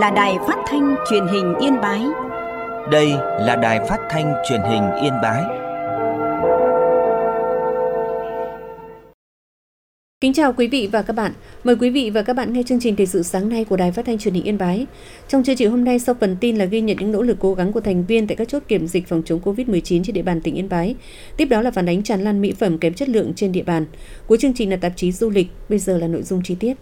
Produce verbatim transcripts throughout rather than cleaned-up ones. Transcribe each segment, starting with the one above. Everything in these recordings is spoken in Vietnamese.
là đài phát thanh truyền hình Yên Bái. Đây là đài phát thanh truyền hình Yên Bái. Kính chào quý vị và các bạn. Mời quý vị và các bạn nghe chương trình thời sự sáng nay của Đài Phát thanh Truyền hình Yên Bái. Trong chương trình hôm nay, sau phần tin là ghi nhận những nỗ lực cố gắng của thành viên tại các chốt kiểm dịch phòng chống covid mười chín trên địa bàn tỉnh Yên Bái. Tiếp đó là phản ánh tràn lan mỹ phẩm kém chất lượng trên địa bàn. Cuối chương trình là tạp chí du lịch. Bây giờ là nội dung chi tiết.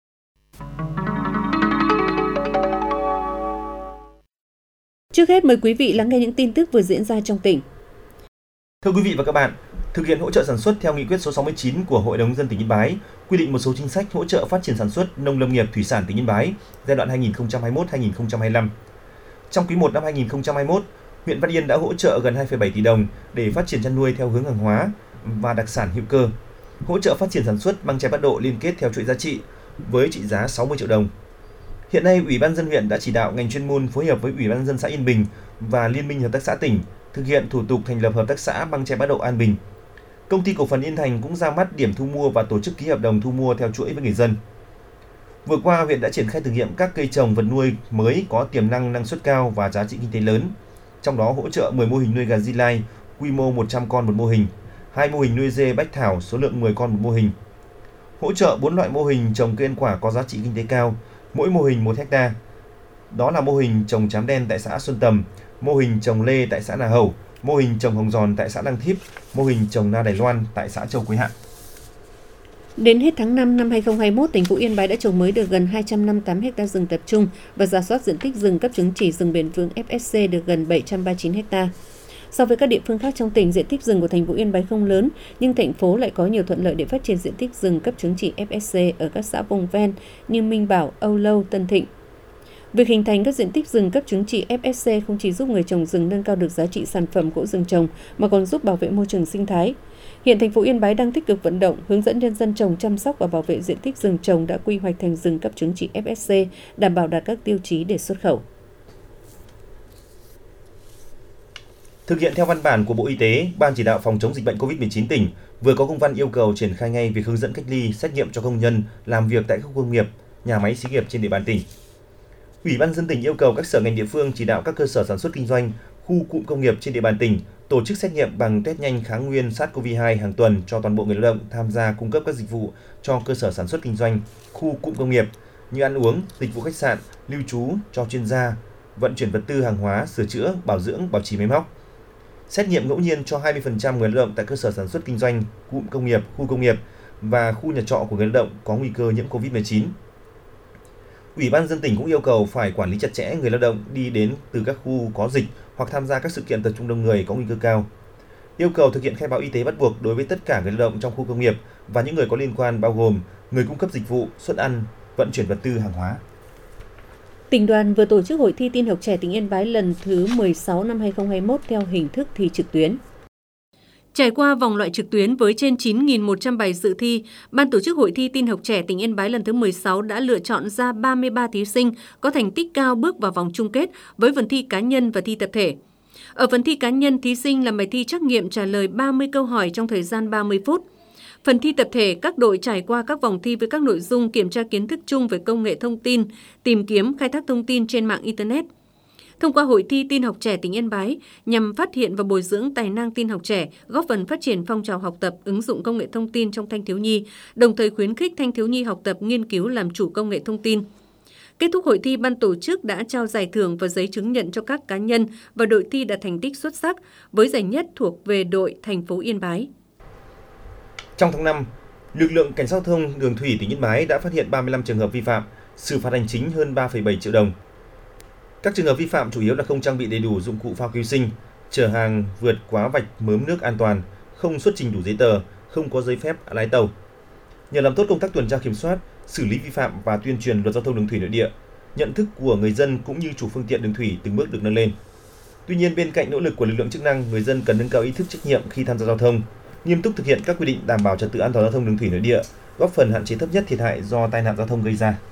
Trước hết mời quý vị lắng nghe những tin tức vừa diễn ra trong tỉnh. Thưa quý vị và các bạn, thực hiện hỗ trợ sản xuất theo nghị quyết số sáu mươi chín của Hội đồng nhân dân tỉnh Yên Bái, quy định một số chính sách hỗ trợ phát triển sản xuất nông lâm nghiệp thủy sản tỉnh Yên Bái giai đoạn hai nghìn không trăm hai mươi mốt đến hai nghìn không trăm hai mươi lăm. Trong quý một năm hai nghìn không trăm hai mươi mốt, huyện Văn Yên đã hỗ trợ gần hai phẩy bảy tỷ đồng để phát triển chăn nuôi theo hướng hàng hóa và đặc sản hữu cơ, hỗ trợ phát triển sản xuất măng tre bát độ liên kết theo chuỗi giá trị với trị giá sáu mươi triệu đồng. Hiện nay, Ủy ban nhân dân huyện đã chỉ đạo ngành chuyên môn phối hợp với Ủy ban nhân dân xã Yên Bình và Liên minh hợp tác xã tỉnh thực hiện thủ tục thành lập hợp tác xã măng tre bát độ An Bình. Công ty cổ phần Yên Thành cũng ra mắt điểm thu mua và tổ chức ký hợp đồng thu mua theo chuỗi với người dân. Vừa qua, huyện đã triển khai thử nghiệm các cây trồng vật nuôi mới có tiềm năng năng suất cao và giá trị kinh tế lớn. Trong đó hỗ trợ mười mô hình nuôi gà Di Lai, quy mô một trăm con một mô hình, hai mô hình nuôi dê Bách Thảo số lượng mười con một mô hình. Hỗ trợ bốn loại mô hình trồng cây ăn quả có giá trị kinh tế cao, mỗi mô hình một hectare. Đó là mô hình trồng trám đen tại xã Xuân Tầm, mô hình trồng lê tại xã Nà Hầu, mô hình trồng hồng giòn tại xã Lăng Thiếp, mô hình trồng na Đài Loan tại xã Châu Quế Hạ. Đến hết tháng năm năm hai nghìn không trăm hai mươi mốt, thành phố Yên Bái đã trồng mới được gần hai trăm năm mươi tám ha rừng tập trung và rà soát diện tích rừng cấp chứng chỉ rừng bền vững ép ét xê được gần bảy trăm ba mươi chín ha. So với các địa phương khác trong tỉnh, diện tích rừng của thành phố Yên Bái không lớn, nhưng thành phố lại có nhiều thuận lợi để phát triển diện tích rừng cấp chứng chỉ ép ét xê ở các xã vùng ven như Minh Bảo, Âu Lâu, Tân Thịnh. Việc hình thành các diện tích rừng cấp chứng chỉ ép ét xê không chỉ giúp người trồng rừng nâng cao được giá trị sản phẩm gỗ rừng trồng mà còn giúp bảo vệ môi trường sinh thái. Hiện thành phố Yên Bái đang tích cực vận động, hướng dẫn nhân dân trồng, chăm sóc và bảo vệ diện tích rừng trồng đã quy hoạch thành rừng cấp chứng chỉ ép ét xê, đảm bảo đạt các tiêu chí để xuất khẩu. Thực hiện theo văn bản của Bộ Y tế, Ban chỉ đạo phòng chống dịch bệnh covid mười chín tỉnh vừa có công văn yêu cầu triển khai ngay việc hướng dẫn cách ly, xét nghiệm cho công nhân làm việc tại các khu công nghiệp, nhà máy xí nghiệp trên địa bàn tỉnh. Ủy ban nhân dân tỉnh yêu cầu các sở ngành địa phương chỉ đạo các cơ sở sản xuất kinh doanh, khu cụm công nghiệp trên địa bàn tỉnh tổ chức xét nghiệm bằng test nhanh kháng nguyên SARS-xê o vê hai hàng tuần cho toàn bộ người lao động tham gia cung cấp các dịch vụ cho cơ sở sản xuất kinh doanh, khu cụm công nghiệp như ăn uống, dịch vụ khách sạn, lưu trú cho chuyên gia, vận chuyển vật tư hàng hóa, sửa chữa, bảo dưỡng, bảo trì máy móc. Xét nghiệm ngẫu nhiên cho hai mươi phần trăm người lao động tại cơ sở sản xuất kinh doanh, cụm công nghiệp, khu công nghiệp và khu nhà trọ của người lao động có nguy cơ nhiễm covid mười chín. Ủy ban nhân dân tỉnh cũng yêu cầu phải quản lý chặt chẽ người lao động đi đến từ các khu có dịch hoặc tham gia các sự kiện tập trung đông người có nguy cơ cao. Yêu cầu thực hiện khai báo y tế bắt buộc đối với tất cả người lao động trong khu công nghiệp và những người có liên quan bao gồm người cung cấp dịch vụ, suất ăn, vận chuyển vật tư hàng hóa. Tỉnh đoàn vừa tổ chức hội thi tin học trẻ tỉnh Yên Bái lần thứ mười sáu năm hai nghìn không trăm hai mươi mốt theo hình thức thi trực tuyến. Trải qua vòng loại trực tuyến với trên chín nghìn một trăm bài dự thi, Ban tổ chức hội thi tin học trẻ tỉnh Yên Bái lần thứ mười sáu đã lựa chọn ra ba mươi ba thí sinh có thành tích cao bước vào vòng chung kết với phần thi cá nhân và thi tập thể. Ở phần thi cá nhân, thí sinh làm bài thi trắc nghiệm trả lời ba mươi câu hỏi trong thời gian ba mươi phút. Phần thi tập thể, các đội trải qua các vòng thi với các nội dung kiểm tra kiến thức chung về công nghệ thông tin, tìm kiếm, khai thác thông tin trên mạng Internet. Thông qua hội thi tin học trẻ tỉnh Yên Bái nhằm phát hiện và bồi dưỡng tài năng tin học trẻ, góp phần phát triển phong trào học tập, ứng dụng công nghệ thông tin trong thanh thiếu nhi, đồng thời khuyến khích thanh thiếu nhi học tập, nghiên cứu làm chủ công nghệ thông tin. Kết thúc hội thi, ban tổ chức đã trao giải thưởng và giấy chứng nhận cho các cá nhân và đội thi đạt thành tích xuất sắc, với giải nhất thuộc về đội thành phố Yên Bái. Trong tháng năm, lực lượng cảnh sát giao thông đường thủy tỉnh Yên Bái đã phát hiện ba mươi lăm trường hợp vi phạm, xử phạt hành chính hơn ba phẩy bảy triệu đồng. Các trường hợp vi phạm chủ yếu là không trang bị đầy đủ dụng cụ phao cứu sinh, chở hàng vượt quá vạch mớm nước an toàn, không xuất trình đủ giấy tờ, không có giấy phép lái tàu. Nhờ làm tốt công tác tuần tra kiểm soát, xử lý vi phạm và tuyên truyền luật giao thông đường thủy nội địa, nhận thức của người dân cũng như chủ phương tiện đường thủy từng bước được nâng lên. Tuy nhiên, bên cạnh nỗ lực của lực lượng chức năng, người dân cần nâng cao ý thức trách nhiệm khi tham gia giao thông, nghiêm túc thực hiện các quy định đảm bảo trật tự an toàn giao thông đường thủy nội địa, góp phần hạn chế thấp nhất thiệt hại do tai nạn giao thông gây ra.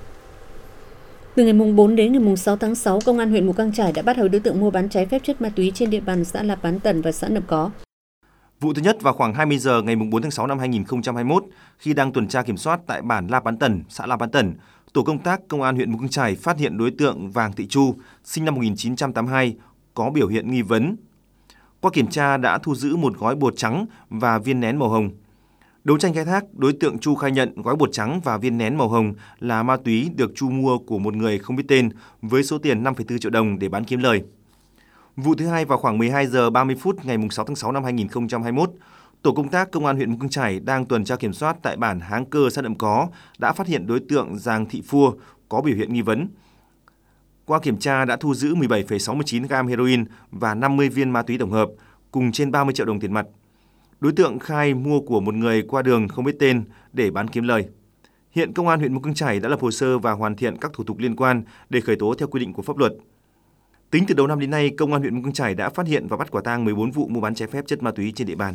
Từ ngày bốn đến ngày sáu tháng sáu, Công an huyện Mù Cang Chải đã bắt hồi đối tượng mua bán trái phép chất ma túy trên địa bàn xã La Bán Tần và xã Nậm Có. Vụ thứ nhất vào khoảng hai mươi giờ ngày bốn tháng sáu năm hai nghìn không trăm hai mươi mốt, khi đang tuần tra kiểm soát tại bản La Bán Tần, xã La Bán Tần, tổ công tác Công an huyện Mù Căng Chải phát hiện đối tượng Vàng Thị Chu, sinh năm một nghìn chín trăm tám mươi hai, có biểu hiện nghi vấn. Qua kiểm tra đã thu giữ một gói bột trắng và viên nén màu hồng. Đấu tranh khai thác, đối tượng Chu khai nhận gói bột trắng và viên nén màu hồng là ma túy được Chu mua của một người không biết tên với số tiền năm phẩy bốn triệu đồng để bán kiếm lời. Vụ thứ hai vào khoảng mười hai giờ ba mươi phút ngày sáu tháng sáu năm hai nghìn không trăm hai mươi mốt, tổ công tác Công an huyện Mù Căng Chải đang tuần tra kiểm soát tại bản Háng Cơ, xã Nậm Có đã phát hiện đối tượng Giàng Thị Phua có biểu hiện nghi vấn. Qua kiểm tra đã thu giữ mười bảy phẩy sáu mươi chín gam heroin và năm mươi viên ma túy tổng hợp cùng trên ba mươi triệu đồng tiền mặt. Đối tượng khai mua của một người qua đường không biết tên để bán kiếm lời. Hiện Công an huyện Mù Căng Chải đã lập hồ sơ và hoàn thiện các thủ tục liên quan để khởi tố theo quy định của pháp luật. Tính từ đầu năm đến nay, Công an huyện Mù Căng Chải đã phát hiện và bắt quả tang mười bốn vụ mua bán trái phép chất ma túy trên địa bàn.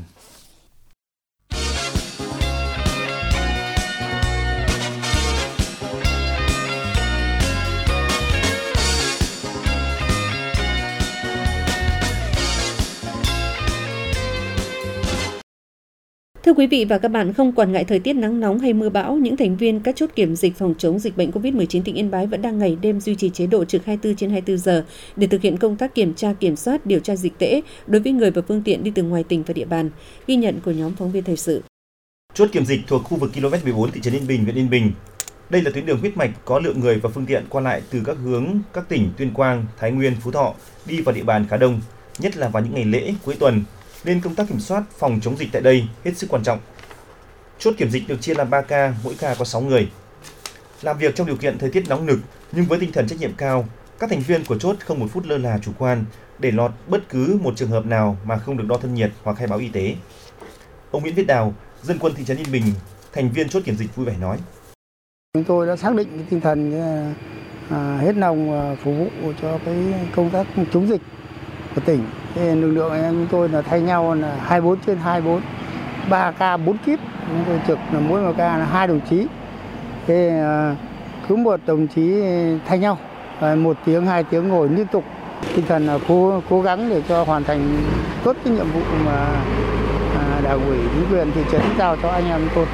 Thưa quý vị và các bạn, không quản ngại thời tiết nắng nóng hay mưa bão, những thành viên các chốt kiểm dịch phòng chống dịch bệnh covid mười chín tỉnh Yên Bái vẫn đang ngày đêm duy trì chế độ trực hai mươi bốn trên hai mươi bốn giờ để thực hiện công tác kiểm tra, kiểm soát, điều tra dịch tễ đối với người và phương tiện đi từ ngoài tỉnh và địa bàn. Ghi nhận của nhóm phóng viên thời sự. Chốt kiểm dịch thuộc khu vực ki lô mét mười bốn thị trấn Yên Bình, huyện Yên Bình. Đây là tuyến đường huyết mạch có lượng người và phương tiện qua lại từ các hướng các tỉnh Tuyên Quang, Thái Nguyên, Phú Thọ đi vào địa bàn khá đông, nhất là vào những ngày lễ, cuối tuần. Nên công tác kiểm soát phòng chống dịch tại đây hết sức quan trọng. Chốt kiểm dịch được chia làm ba ca, mỗi ca có sáu người. Làm việc trong điều kiện thời tiết nóng nực nhưng với tinh thần trách nhiệm cao, các thành viên của chốt không một phút lơ là chủ quan để lọt bất cứ một trường hợp nào mà không được đo thân nhiệt hoặc khai báo y tế. Ông Nguyễn Viết Đào, dân quân thị trấn Yên Bình, thành viên chốt kiểm dịch vui vẻ nói: Chúng tôi đã xác định tinh thần à, hết lòng phục vụ cho cái công tác chống dịch của tỉnh. Thế lực lượng em chúng tôi là thay nhau là hai mươi bốn trên hai mươi bốn, ba ca bốn kíp, chúng tôi trực là mỗi một ca là hai đồng chí. Thế cứ một đồng chí thay nhau, một tiếng hai tiếng ngồi liên tục. Tinh thần là cố cố gắng để cho hoàn thành tốt cái nhiệm vụ mà đảng ủy chính quyền thị trấn giao cho anh em tôi.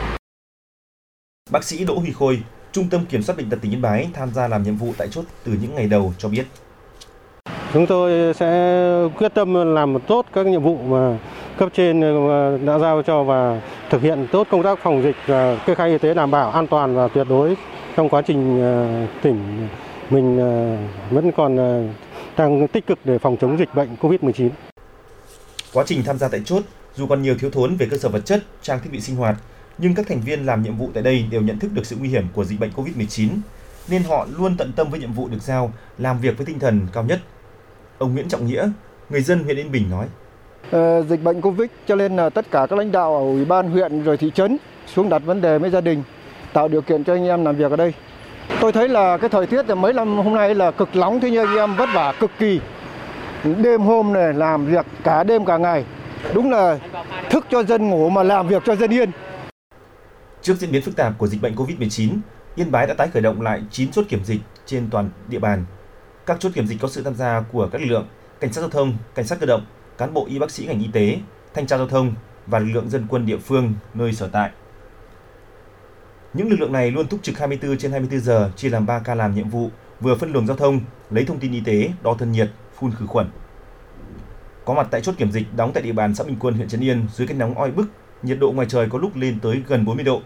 Bác sĩ Đỗ Huy Khôi, Trung tâm Kiểm soát Bệnh tật tỉnh Yên Bái tham gia làm nhiệm vụ tại chốt từ những ngày đầu cho biết: Chúng tôi sẽ quyết tâm làm tốt các nhiệm vụ mà cấp trên đã giao cho và thực hiện tốt công tác phòng dịch và kê khai y tế đảm bảo an toàn và tuyệt đối trong quá trình tỉnh mình vẫn còn đang tích cực để phòng chống dịch bệnh covid mười chín. Quá trình tham gia tại chốt, dù còn nhiều thiếu thốn về cơ sở vật chất, trang thiết bị sinh hoạt, nhưng các thành viên làm nhiệm vụ tại đây đều nhận thức được sự nguy hiểm của dịch bệnh covid mười chín, nên họ luôn tận tâm với nhiệm vụ được giao, làm việc với tinh thần cao nhất. Ông Nguyễn Trọng Nghĩa, người dân huyện Yên Bình nói: ờ, dịch bệnh Covid cho nên là tất cả các lãnh đạo ở ủy ban huyện rồi thị trấn xuống đặt vấn đề với gia đình, tạo điều kiện cho anh em làm việc ở đây. Tôi thấy là cái thời tiết là mấy năm hôm nay là cực nóng, thế nhưng anh em vất vả cực kỳ. Đêm hôm này làm việc cả đêm cả ngày, đúng là thức cho dân ngủ mà làm việc cho dân yên. Trước diễn biến phức tạp của dịch bệnh covid mười chín, Yên Bái đã tái khởi động lại chín chốt kiểm dịch trên toàn địa bàn. Các chốt kiểm dịch có sự tham gia của các lực lượng cảnh sát giao thông, cảnh sát cơ động, cán bộ y bác sĩ ngành y tế, thanh tra giao thông và lực lượng dân quân địa phương nơi sở tại. Những lực lượng này luôn túc trực hai mươi bốn trên hai mươi bốn giờ, chia làm ba ca làm nhiệm vụ, vừa phân luồng giao thông, lấy thông tin y tế, đo thân nhiệt, phun khử khuẩn. Có mặt tại chốt kiểm dịch đóng tại địa bàn xã Bình Quân, huyện Trấn Yên dưới cái nóng oi bức, nhiệt độ ngoài trời có lúc lên tới gần bốn mươi độ.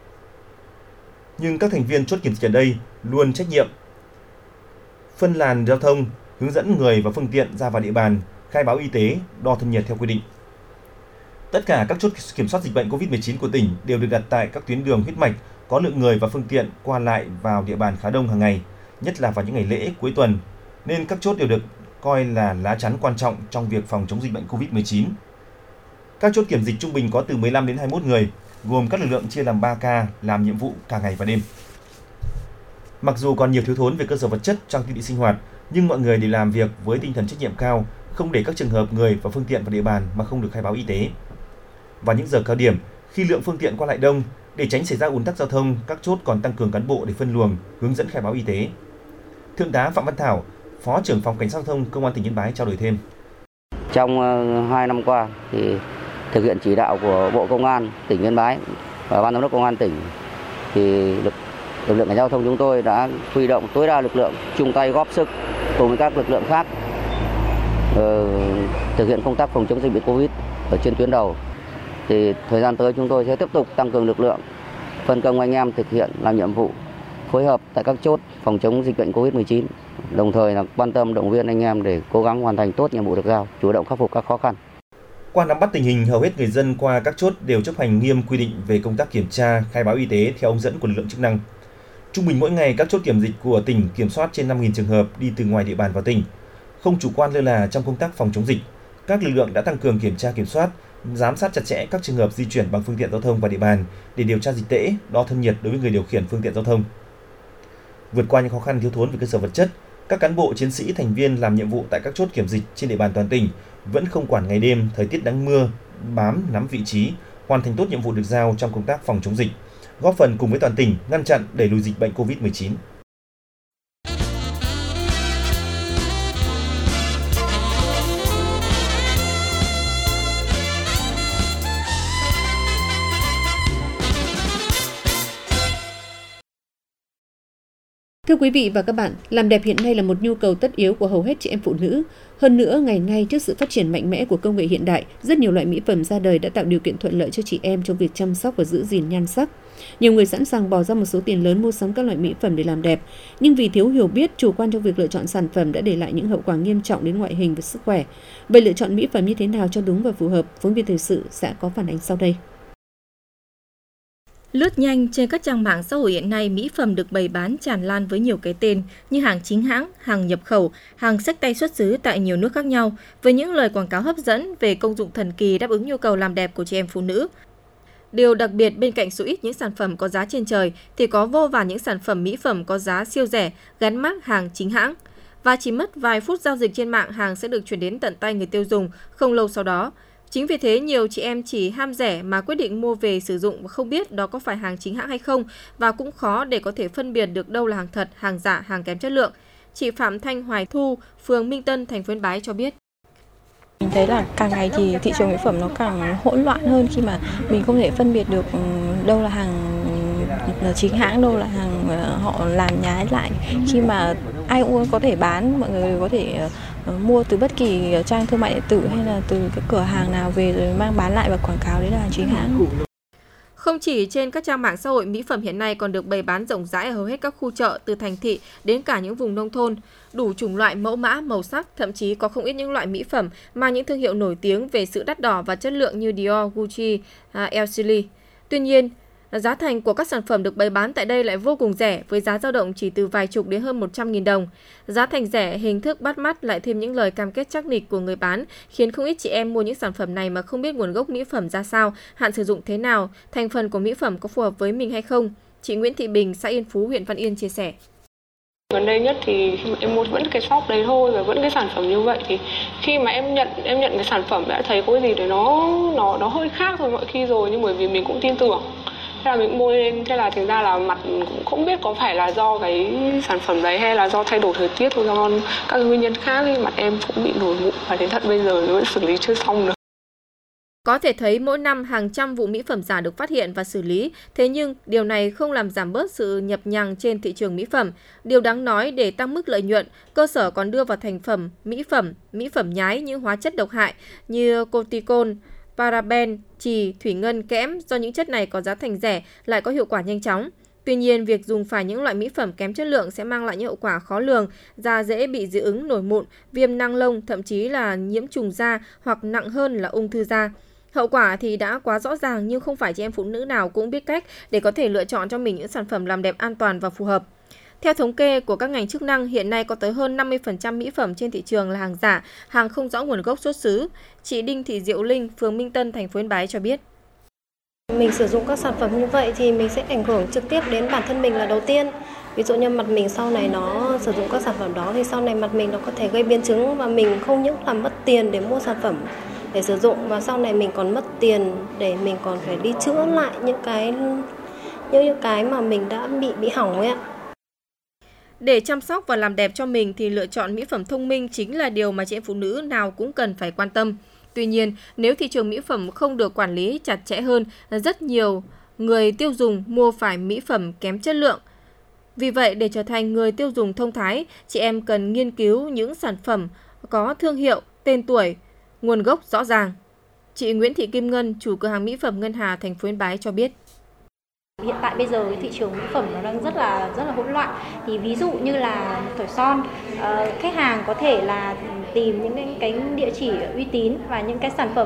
Nhưng các thành viên chốt kiểm dịch ở đây luôn trách nhiệm phân làn giao thông, hướng dẫn người và phương tiện ra vào địa bàn, khai báo y tế, đo thân nhiệt theo quy định. Tất cả các chốt kiểm soát dịch bệnh covid mười chín của tỉnh đều được đặt tại các tuyến đường huyết mạch có lượng người và phương tiện qua lại vào địa bàn khá đông hàng ngày, nhất là vào những ngày lễ, cuối tuần, nên các chốt đều được coi là lá chắn quan trọng trong việc phòng chống dịch bệnh covid mười chín. Các chốt kiểm dịch trung bình có từ mười lăm đến hai mươi mốt người, gồm các lực lượng chia làm ba ca làm nhiệm vụ cả ngày và đêm. Mặc dù còn nhiều thiếu thốn về cơ sở vật chất, trang thiết bị sinh hoạt, nhưng mọi người đều làm việc với tinh thần trách nhiệm cao, không để các trường hợp người và phương tiện vào địa bàn mà không được khai báo y tế. Vào những giờ cao điểm, khi lượng phương tiện qua lại đông, để tránh xảy ra ùn tắc giao thông, các chốt còn tăng cường cán bộ để phân luồng, hướng dẫn khai báo y tế. Thượng tá Phạm Văn Thảo, Phó trưởng phòng Cảnh sát giao thông Công an tỉnh Yên Bái trao đổi thêm: Trong hai năm qua thì thực hiện chỉ đạo của Bộ Công an tỉnh Yên Bái và Ban giám đốc Công an tỉnh thì được lực lượng cảnh giao thông chúng tôi đã huy động tối đa lực lượng chung tay góp sức cùng với các lực lượng khác uh, thực hiện công tác phòng chống dịch bệnh Covid ở trên tuyến đầu. Thì thời gian tới chúng tôi sẽ tiếp tục tăng cường lực lượng, phân công anh em thực hiện làm nhiệm vụ, phối hợp tại các chốt phòng chống dịch bệnh Covid mười chín, đồng thời là quan tâm động viên anh em để cố gắng hoàn thành tốt nhiệm vụ được giao, chủ động khắc phục các khó khăn. Qua nắm bắt tình hình, hầu hết người dân qua các chốt đều chấp hành nghiêm quy định về công tác kiểm tra, khai báo y tế theo hướng dẫn của lực lượng chức năng. Trung bình mỗi ngày các chốt kiểm dịch của tỉnh kiểm soát trên năm nghìn trường hợp đi từ ngoài địa bàn vào tỉnh. Không chủ quan lơ là trong công tác phòng chống dịch, các lực lượng đã tăng cường kiểm tra kiểm soát, giám sát chặt chẽ các trường hợp di chuyển bằng phương tiện giao thông vào địa bàn để điều tra dịch tễ, đo thân nhiệt đối với người điều khiển phương tiện giao thông. Vượt qua những khó khăn thiếu thốn về cơ sở vật chất, các cán bộ chiến sĩ thành viên làm nhiệm vụ tại các chốt kiểm dịch trên địa bàn toàn tỉnh vẫn không quản ngày đêm, thời tiết nắng mưa, bám nắm vị trí, hoàn thành tốt nhiệm vụ được giao trong công tác phòng chống dịch, góp phần cùng với toàn tỉnh ngăn chặn đẩy lùi dịch bệnh Covid mười chín. Thưa quý vị và các bạn, làm đẹp hiện nay là một nhu cầu tất yếu của hầu hết chị em phụ nữ. Hơn nữa, ngày nay trước sự phát triển mạnh mẽ của công nghệ hiện đại, rất nhiều loại mỹ phẩm ra đời đã tạo điều kiện thuận lợi cho chị em trong việc chăm sóc và giữ gìn nhan sắc. Nhiều người sẵn sàng bỏ ra một số tiền lớn mua sắm các loại mỹ phẩm để làm đẹp, nhưng vì thiếu hiểu biết, chủ quan trong việc lựa chọn sản phẩm đã để lại những hậu quả nghiêm trọng đến ngoại hình và sức khỏe. Vậy lựa chọn mỹ phẩm như thế nào cho đúng và phù hợp? Phóng viên thời sự sẽ có phản ánh sau đây. Lướt nhanh trên các trang mạng xã hội hiện nay, mỹ phẩm được bày bán tràn lan với nhiều cái tên như hàng chính hãng, hàng nhập khẩu, hàng xách tay xuất xứ tại nhiều nước khác nhau, với những lời quảng cáo hấp dẫn về công dụng thần kỳ đáp ứng nhu cầu làm đẹp của chị em phụ nữ. Điều đặc biệt, bên cạnh số ít những sản phẩm có giá trên trời thì có vô vàn những sản phẩm mỹ phẩm có giá siêu rẻ gắn mác hàng chính hãng. Và chỉ mất vài phút giao dịch trên mạng, hàng sẽ được chuyển đến tận tay người tiêu dùng không lâu sau đó. Chính vì thế, nhiều chị em chỉ ham rẻ mà quyết định mua về sử dụng và không biết đó có phải hàng chính hãng hay không, và cũng khó để có thể phân biệt được đâu là hàng thật, hàng giả, hàng kém chất lượng. Chị Phạm Thanh Hoài Thu, phường Minh Tân, thành phố Yên Bái cho biết. Mình thấy là càng ngày thì thị trường mỹ phẩm nó càng hỗn loạn hơn khi mà mình không thể phân biệt được đâu là hàng chính hãng, đâu là hàng họ làm nhái lại. Khi mà ai cũng có thể bán, mọi người có thể mua từ bất kỳ trang thương mại điện tử hay là từ cái cửa hàng nào về rồi mang bán lại và quảng cáo đấy là hàng chính hãng. Không chỉ trên các trang mạng xã hội, mỹ phẩm hiện nay còn được bày bán rộng rãi ở hầu hết các khu chợ, từ thành thị đến cả những vùng nông thôn. Đủ chủng loại, mẫu mã, màu sắc, thậm chí có không ít những loại mỹ phẩm mang những thương hiệu nổi tiếng về sự đắt đỏ và chất lượng như Dior, Gucci, Elsilly. Tuy nhiên, giá thành của các sản phẩm được bày bán tại đây lại vô cùng rẻ, với giá dao động chỉ từ vài chục đến hơn một trăm nghìn đồng. Giá thành rẻ, hình thức bắt mắt lại thêm những lời cam kết chắc nịch của người bán, khiến không ít chị em mua những sản phẩm này mà không biết nguồn gốc mỹ phẩm ra sao, hạn sử dụng thế nào, thành phần của mỹ phẩm có phù hợp với mình hay không. Chị Nguyễn Thị Bình, xã Yên Phú, huyện Văn Yên chia sẻ. Gần đây nhất thì em mua vẫn cái shop đấy thôi và vẫn cái sản phẩm như vậy, thì khi mà em nhận em nhận cái sản phẩm đã thấy có cái gì đấy nó nó nó hơi khác rồi mọi khi rồi, nhưng bởi vì mình cũng tin tưởng. Thế là mình mua lên, thế là thành ra là mặt cũng không biết có phải là do cái sản phẩm đấy hay là do thay đổi thời tiết thôi, do các nguyên nhân khác ấy, mặt em cũng bị nổi mụn và đến tận bây giờ vẫn xử lý chưa xong nữa. Có thể thấy mỗi năm hàng trăm vụ mỹ phẩm giả được phát hiện và xử lý, thế nhưng điều này không làm giảm bớt sự nhập nhằng trên thị trường mỹ phẩm. Điều đáng nói, để tăng mức lợi nhuận, cơ sở còn đưa vào thành phẩm mỹ phẩm, mỹ phẩm nhái những hóa chất độc hại như cortisone, paraben, chì, thủy ngân, kẽm, do những chất này có giá thành rẻ lại có hiệu quả nhanh chóng. Tuy nhiên, việc dùng phải những loại mỹ phẩm kém chất lượng sẽ mang lại những hậu quả khó lường, da dễ bị dị ứng, nổi mụn, viêm nang lông, thậm chí là nhiễm trùng da hoặc nặng hơn là ung thư da. Hậu quả thì đã quá rõ ràng, nhưng không phải chị em phụ nữ nào cũng biết cách để có thể lựa chọn cho mình những sản phẩm làm đẹp an toàn và phù hợp. Theo thống kê của các ngành chức năng, hiện nay có tới hơn năm mươi phần trăm mỹ phẩm trên thị trường là hàng giả, hàng không rõ nguồn gốc xuất xứ. Chị Đinh Thị Diệu Linh, phường Minh Tân, thành phố Yên Bái cho biết. Mình sử dụng các sản phẩm như vậy thì mình sẽ ảnh hưởng trực tiếp đến bản thân mình là đầu tiên. Ví dụ như mặt mình sau này nó sử dụng các sản phẩm đó thì sau này mặt mình nó có thể gây biến chứng, và mình không những làm mất tiền để mua sản phẩm để sử dụng, mà sau này mình còn mất tiền để mình còn phải đi chữa lại những cái những những cái mà mình đã bị bị hỏng ấy ạ. Để chăm sóc và làm đẹp cho mình thì lựa chọn mỹ phẩm thông minh chính là điều mà chị em phụ nữ nào cũng cần phải quan tâm. Tuy nhiên, nếu thị trường mỹ phẩm không được quản lý chặt chẽ hơn, rất nhiều người tiêu dùng mua phải mỹ phẩm kém chất lượng. Vì vậy, để trở thành người tiêu dùng thông thái, chị em cần nghiên cứu những sản phẩm có thương hiệu, tên tuổi, nguồn gốc rõ ràng. Chị Nguyễn Thị Kim Ngân, chủ cửa hàng mỹ phẩm Ngân Hà, thành phố Yên Bái cho biết. Hiện tại bây giờ thị trường mỹ phẩm nó đang rất là rất là hỗn loạn. Thì ví dụ như là thỏi son, uh, khách hàng có thể là tìm những cái, cái địa chỉ uy tín và những cái sản phẩm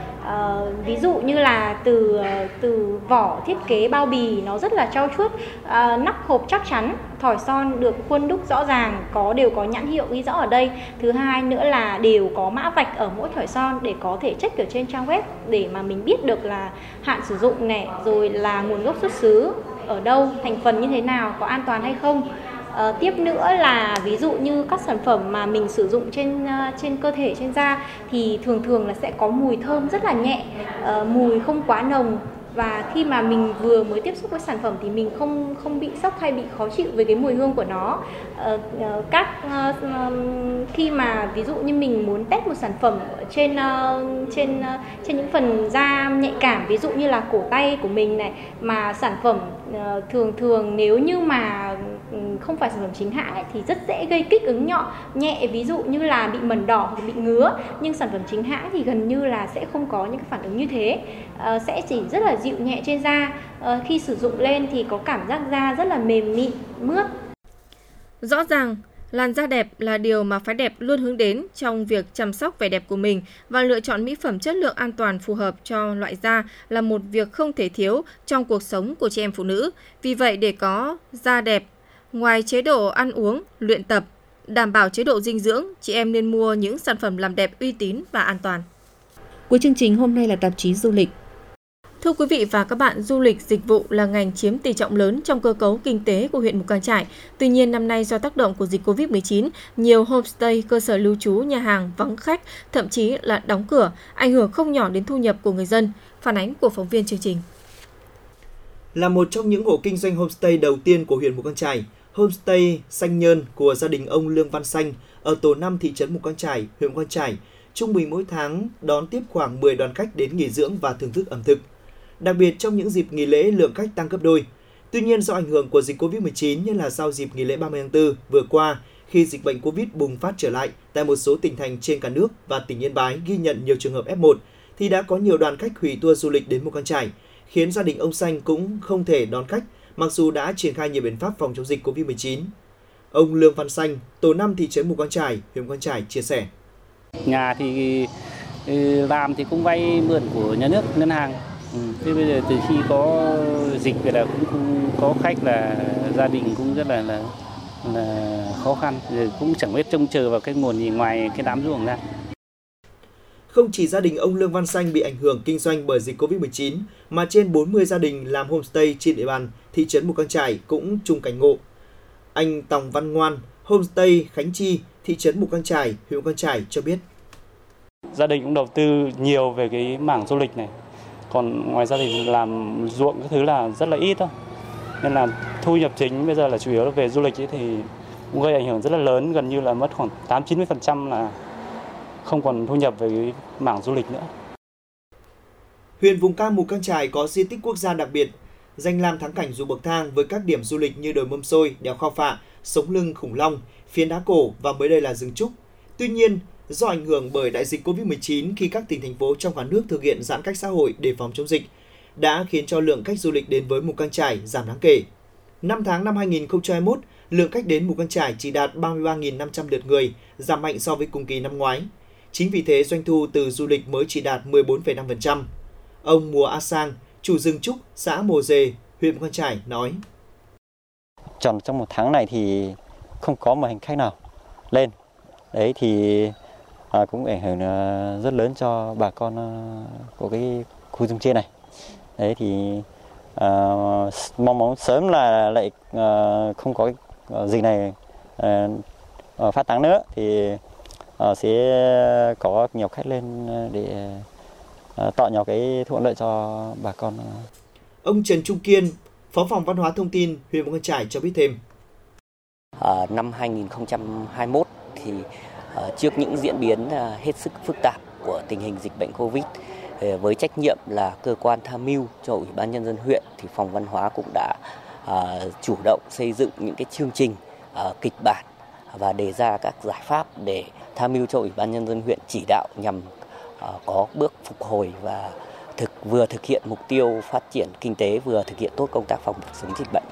uh, ví dụ như là từ từ vỏ thiết kế bao bì nó rất là trau chuốt, uh, nắp hộp chắc chắn, thỏi son được khuôn đúc rõ ràng, có đều có nhãn hiệu ghi rõ ở đây. Thứ hai nữa là đều có mã vạch ở mỗi thỏi son để có thể check ở trên trang web để mà mình biết được là hạn sử dụng này, rồi là nguồn gốc xuất xứ ở đâu, thành phần như thế nào, có an toàn hay không. À, tiếp nữa là ví dụ như các sản phẩm mà mình sử dụng trên uh, trên cơ thể, trên da thì thường thường là sẽ có mùi thơm rất là nhẹ, uh, mùi không quá nồng. Và khi mà mình vừa mới tiếp xúc với sản phẩm thì mình không không bị sốc hay bị khó chịu với cái mùi hương của nó. Uh, uh, các uh, khi mà ví dụ như mình muốn test một sản phẩm trên uh, trên uh, trên những phần da nhạy cảm, ví dụ như là cổ tay của mình này, mà sản phẩm uh, thường thường nếu như mà không phải sản phẩm chính hãng ấy, thì rất dễ gây kích ứng nhọ nhẹ, ví dụ như là bị mẩn đỏ hoặc bị ngứa. Nhưng sản phẩm chính hãng thì gần như là sẽ không có những cái phản ứng như thế, uh, sẽ chỉ rất là dịu nhẹ trên da. Uh, khi sử dụng lên thì có cảm giác da rất là mềm mịn, mướt. Rõ ràng, làn da đẹp là điều mà phái đẹp luôn hướng đến trong việc chăm sóc vẻ đẹp của mình, và lựa chọn mỹ phẩm chất lượng an toàn phù hợp cho loại da là một việc không thể thiếu trong cuộc sống của chị em phụ nữ. Vì vậy, để có da đẹp, ngoài chế độ ăn uống, luyện tập, đảm bảo chế độ dinh dưỡng, chị em nên mua những sản phẩm làm đẹp uy tín và an toàn. Cuối chương trình hôm nay là tạp chí du lịch. Thưa quý vị và các bạn, du lịch dịch vụ là ngành chiếm tỷ trọng lớn trong cơ cấu kinh tế của huyện Mù Cang Chải. Tuy nhiên, năm nay do tác động của dịch covid mười chín, nhiều homestay, cơ sở lưu trú, nhà hàng vắng khách, thậm chí là đóng cửa, ảnh hưởng không nhỏ đến thu nhập của người dân. Phản ánh của phóng viên chương trình. Là một trong những hộ kinh doanh homestay đầu tiên của huyện Mù Cang Chải, homestay Xanh Nhơn của gia đình ông Lương Văn Xanh ở tổ năm thị trấn Mù Cang Chải, huyện Mù Cang Chải, trung bình mỗi tháng đón tiếp khoảng mười đoàn khách đến nghỉ dưỡng và thưởng thức ẩm thực. Đặc biệt trong những dịp nghỉ lễ, lượng khách tăng gấp đôi. Tuy nhiên, do ảnh hưởng của dịch covid mười chín, như là sau dịp nghỉ lễ ba mươi tháng tư vừa qua, khi dịch bệnh Covid bùng phát trở lại tại một số tỉnh thành trên cả nước và tỉnh Yên Bái ghi nhận nhiều trường hợp ép một, thì đã có nhiều đoàn khách hủy tour du lịch đến Mù Cang Chải, khiến gia đình ông Xanh cũng không thể đón khách, mặc dù đã triển khai nhiều biện pháp phòng chống dịch covid mười chín. Ông Lương Văn Xanh, tổ năm thị trấn Mù Cang Chải, huyện Mù Cang Chải chia sẻ. Nhà thì làm thì cũng vay mượn của nhà nước, ngân hàng. Ừ, thế bây giờ từ khi có dịch thì là cũng, cũng có khách, là gia đình cũng rất là là, là khó khăn, rồi cũng chẳng biết trông chờ vào cái nguồn gì ngoài cái đám ruộng ra. Không chỉ gia đình ông Lương Văn Xanh bị ảnh hưởng kinh doanh bởi dịch covid mười chín, mà trên bốn mươi gia đình làm homestay trên địa bàn thị trấn Mù Cang Chải cũng chung cảnh ngộ. Anh Tòng Văn Ngoan, homestay Khánh Chi, thị trấn Mù Cang Chải, huyện Mù Cang Chải cho biết. Gia đình cũng đầu tư nhiều về cái mảng du lịch này. Còn ngoài gia đình làm ruộng cái thứ là rất là ít thôi. Nên là thu nhập chính bây giờ là chủ yếu là về du lịch ấy, thì cũng gây ảnh hưởng rất là lớn, gần như là mất khoảng tám đến chín mươi phần trăm là không còn thu nhập về cái mảng du lịch nữa. Huyện vùng cao Mù Cang Chải có di tích quốc gia đặc biệt, danh lam thắng cảnh ruộng bậc thang với các điểm du lịch như đồi Mâm Xôi, đèo Khao Phạ, sống lưng khủng long, phiến đá cổ và mới đây là rừng trúc. Tuy nhiên, do ảnh hưởng bởi đại dịch covid mười chín, khi các tỉnh thành phố trong cả nước thực hiện giãn cách xã hội để phòng chống dịch, đã khiến cho lượng khách du lịch đến với Mù Cang Chải giảm đáng kể. năm tháng năm hai nghìn không trăm hai mươi mốt, lượng khách đến Mù Cang Chải chỉ đạt ba mươi ba nghìn năm trăm lượt người, giảm mạnh so với cùng kỳ năm ngoái. Chính vì thế, doanh thu từ du lịch mới chỉ đạt mười bốn phẩy năm phần trăm. Ông Mùa A Sang, chủ rừng trúc, xã Mồ Dề, huyện Mù Cang Chải nói: Tròn trong một tháng này thì không có một hành khách nào lên. Đấy thì à, cũng ảnh hưởng rất lớn cho bà con của cái khu rừng trên này. Đấy thì à, mong muốn sớm là lại à, không có cái dịch này à, phát tán nữa thì à, sẽ có nhiều khách lên để à, tạo nhiều cái thuận lợi cho bà con. Ông Trần Trung Kiên, Phó phòng Văn hóa Thông tin huyện Mù Cang Chải cho biết thêm. À, năm hai nghìn không trăm hai mươi mốt thì à, trước những diễn biến à, hết sức phức tạp của tình hình dịch bệnh Covid, với trách nhiệm là cơ quan tham mưu cho Ủy ban Nhân dân huyện, thì phòng văn hóa cũng đã chủ động xây dựng những cái chương trình, kịch bản và đề ra các giải pháp để tham mưu cho Ủy ban Nhân dân huyện chỉ đạo nhằm có bước phục hồi và thực vừa thực hiện mục tiêu phát triển kinh tế, vừa thực hiện tốt công tác phòng chống dịch bệnh.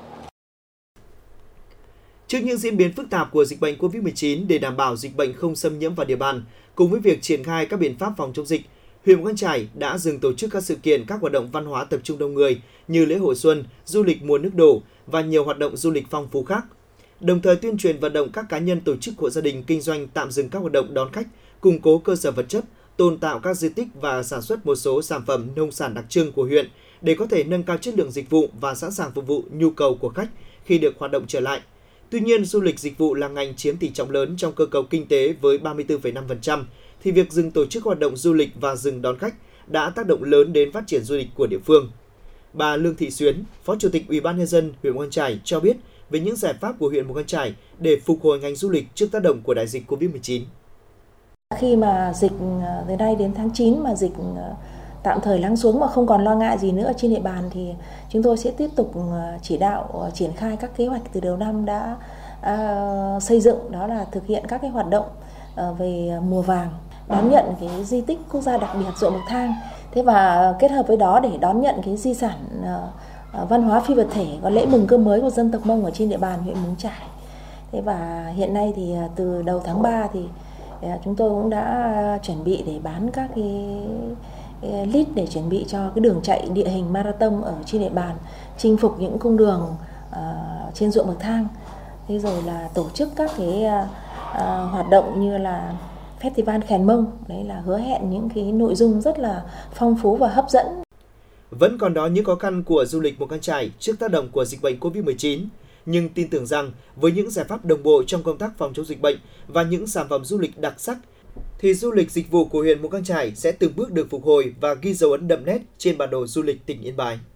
Trước những diễn biến phức tạp của dịch bệnh covid mười chín, để đảm bảo dịch bệnh không xâm nhiễm vào địa bàn, cùng với việc triển khai các biện pháp phòng chống dịch, huyện Mù Căng Chải đã dừng tổ chức các sự kiện, các hoạt động văn hóa tập trung đông người như lễ hội xuân, du lịch mùa nước đổ và nhiều hoạt động du lịch phong phú khác. Đồng thời tuyên truyền vận động các cá nhân, tổ chức, hộ gia đình kinh doanh tạm dừng các hoạt động đón khách, củng cố cơ sở vật chất, tôn tạo các di tích và sản xuất một số sản phẩm nông sản đặc trưng của huyện để có thể nâng cao chất lượng dịch vụ và sẵn sàng phục vụ nhu cầu của khách khi được hoạt động trở lại. Tuy nhiên, du lịch dịch vụ là ngành chiếm tỷ trọng lớn trong cơ cấu kinh tế với ba mươi tư phẩy năm phần trăm, thì việc dừng tổ chức hoạt động du lịch và dừng đón khách đã tác động lớn đến phát triển du lịch của địa phương. Bà Lương Thị Xuyến, Phó Chủ tịch Ủy ban Nhân dân huyện Mù Căng Chải cho biết về những giải pháp của huyện Mù Căng Chải để phục hồi ngành du lịch trước tác động của đại dịch covid mười chín. Khi mà dịch từ nay đến tháng chín mà dịch tạm thời lắng xuống mà không còn lo ngại gì nữa trên địa bàn thì chúng tôi sẽ tiếp tục chỉ đạo triển khai các kế hoạch từ đầu năm đã uh, xây dựng, đó là thực hiện các cái hoạt động uh, về mùa vàng, đón nhận cái di tích quốc gia đặc biệt ruộng bậc thang, thế và kết hợp với đó để đón nhận cái di sản uh, văn hóa phi vật thể có lễ mừng cơm mới của dân tộc Mông ở trên địa bàn huyện Mù Căng Chải. Thế và hiện nay thì từ đầu tháng ba thì chúng tôi cũng đã chuẩn bị để bán các cái list để chuẩn bị cho cái đường chạy địa hình marathon ở trên địa bàn, chinh phục những cung đường uh, trên ruộng bậc thang. Thế rồi là tổ chức các cái uh, hoạt động như là Festival Khèn Mông, đấy là hứa hẹn những cái nội dung rất là phong phú và hấp dẫn. Vẫn còn đó những khó khăn của du lịch Mù Căng Chải trước tác động của dịch bệnh covid mười chín, nhưng tin tưởng rằng với những giải pháp đồng bộ trong công tác phòng chống dịch bệnh và những sản phẩm du lịch đặc sắc, thì du lịch dịch vụ của huyện Mù Căng Chải sẽ từng bước được phục hồi và ghi dấu ấn đậm nét trên bản đồ du lịch tỉnh Yên Bái.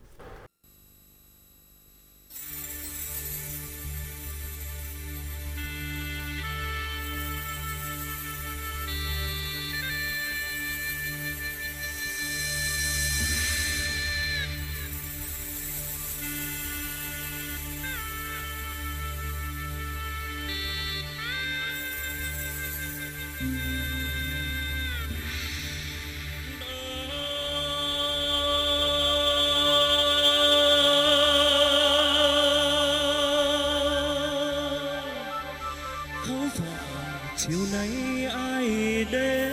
Chiều nay ai đến,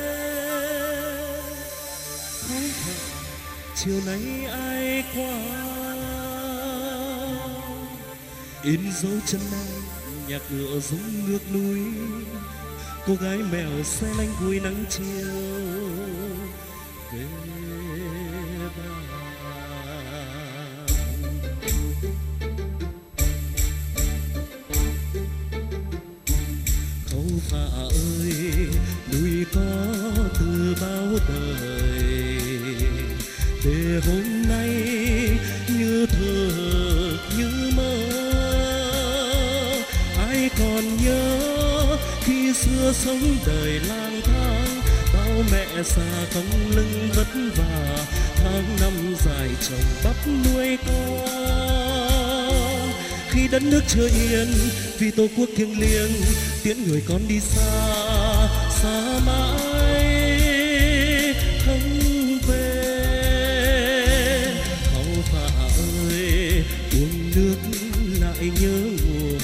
không phải chiều nay ai qua, in dấu chân ai nhạc ngựa rung ngược núi, cô gái mèo xe lanh vui nắng chiều về bàn. Khâu phạ ơi, núi có từ bao đời, để hôm nay như thơ như mơ. Ai còn nhớ khi xưa sống đời lang thang, bao mẹ già cong lưng vất vả, tháng năm dài trồng bắp nuôi con. Khi đất nước chưa yên vì tổ quốc thiêng liêng, tiễn người con đi xa xa mãi không về. Khâu phạ ơi, uống nước lại nhớ nguồn,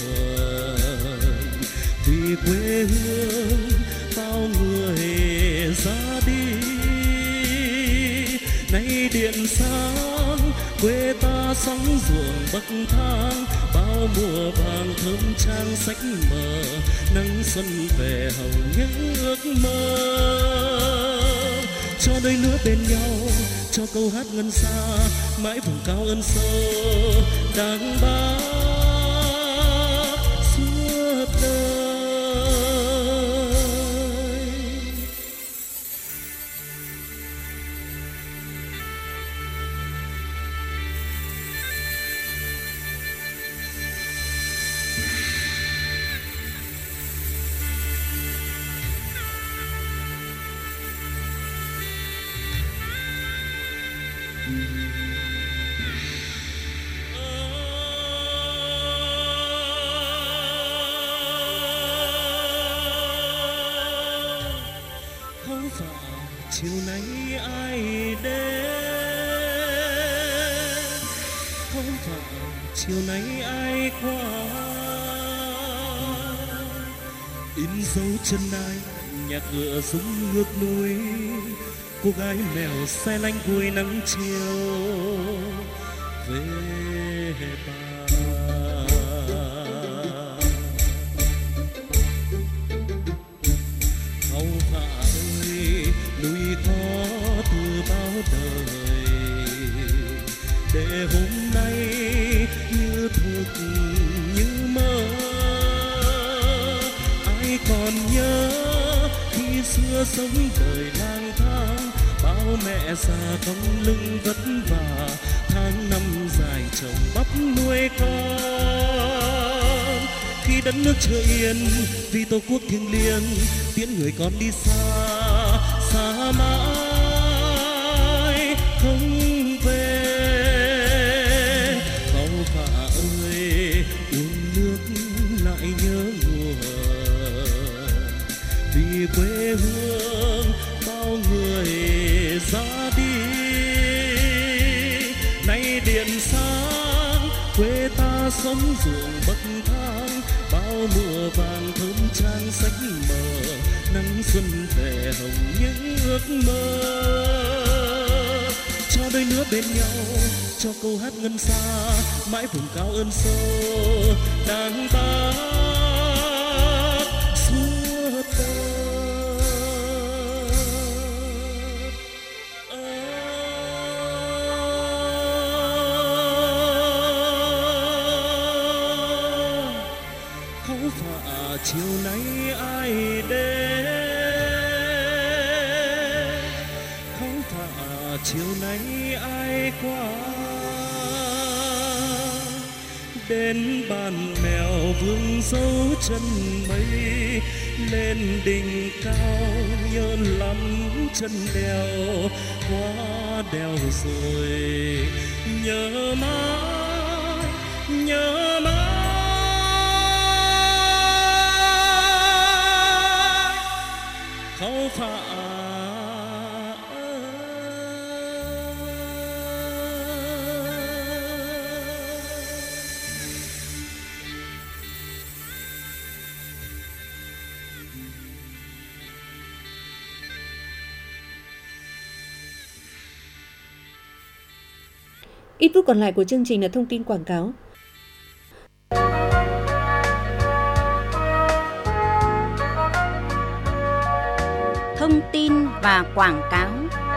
vì quê hương bao người ra đi. Nay điện sáng quê ta sóng ruộng bậc thang, bao mùa vàng thơm trang sách mờ, nắng xuân về hồng những ước mơ. Cho đôi lứa bên nhau, cho câu hát ngân xa, mãi vùng cao ân sâu đang bác suốt đời. chiều nay ai đến, không phải chiều nay ai qua, in dấu chân ai nhạc ngựa súng ngược núi, cô gái mèo xe lanh cuối nắng chiều về bà. Hầu hạ ơi núi có từ bao đời, để hôm nay như thực như mơ. Ai còn nhớ khi xưa sống đời lang thang, bao mẹ già cong lưng vất vả, tháng năm dài chồng bắp nuôi con. Khi đất nước chưa yên vì tổ quốc thiêng liêng, tiễn người con đi xa xa mãi không về. Khâu phạ ơi uống nước lại nhớ nguồn, vì quê hương bao người ra đi. Nay điện sáng quê ta sống ruộng bậc thang, bao mùa vàng thơm trang sách mờ, nắng xuân về hồng những ước mơ. Cho đôi lứa bên nhau, cho câu hát ngân xa, mãi vùng cao ơn sâu đang ta suốt đời. Khâu phạ chiều nay ai đến, khâu phạ chiều nay ai qua, đến bàn mèo vương dấu chân mây, lên đỉnh cao nhớ lắm chân đèo, qua đèo rồi nhớ mãi nhớ mãi. Khâu phạ Ít phút còn lại của chương trình là thông tin quảng cáo. Thông tin và quảng cáo.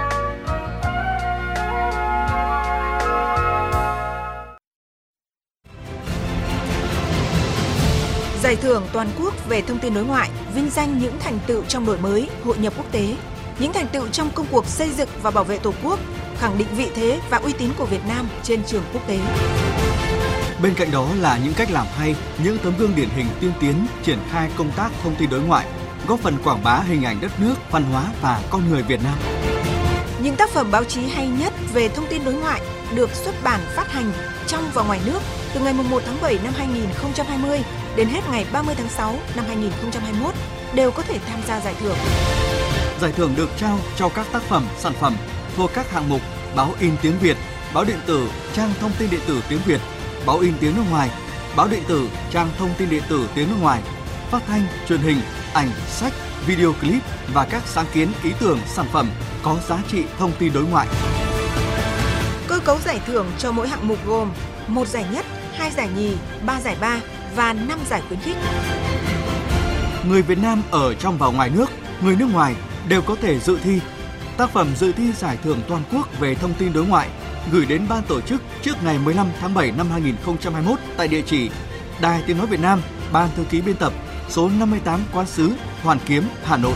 Giải thưởng toàn quốc về thông tin đối ngoại vinh danh những thành tựu trong đổi mới, hội nhập quốc tế, những thành tựu trong công cuộc xây dựng và bảo vệ Tổ quốc, khẳng định vị thế và uy tín của Việt Nam trên trường quốc tế. Bên cạnh đó là những cách làm hay, những tấm gương điển hình tiên tiến triển khai công tác thông tin đối ngoại, góp phần quảng bá hình ảnh đất nước, văn hóa và con người Việt Nam. Những tác phẩm báo chí hay nhất về thông tin đối ngoại được xuất bản phát hành trong và ngoài nước từ ngày mùng một tháng bảy năm hai nghìn không trăm hai mươi đến hết ngày ba mươi tháng sáu năm hai nghìn không trăm hai mươi mốt đều có thể tham gia giải thưởng. Giải thưởng được trao cho các tác phẩm, sản phẩm thuộc các hạng mục báo in tiếng Việt, báo điện tử, trang thông tin điện tử tiếng Việt, báo in tiếng nước ngoài, báo điện tử, trang thông tin điện tử tiếng nước ngoài, phát thanh, truyền hình, ảnh, sách, video clip và các sáng kiến, ý tưởng, sản phẩm có giá trị thông tin đối ngoại. Cơ cấu giải thưởng cho mỗi hạng mục gồm một giải nhất, hai giải nhì, ba giải ba và năm giải khuyến khích. Người Việt Nam ở trong và ngoài nước, người nước ngoài đều có thể dự thi. Tác phẩm dự thi giải thưởng toàn quốc về thông tin đối ngoại gửi đến ban tổ chức trước ngày mười lăm tháng bảy năm hai nghìn không trăm hai mươi mốt tại địa chỉ Đài Tiếng nói Việt Nam, Ban thư ký biên tập, số năm mươi tám Quán sứ, Hoàn Kiếm, Hà Nội.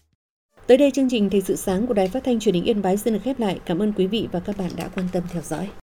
Tới đây chương trình Thời sự sáng của Đài Phát thanh Truyền hình Yên Bái xin được khép lại. Cảm ơn quý vị và các bạn đã quan tâm theo dõi.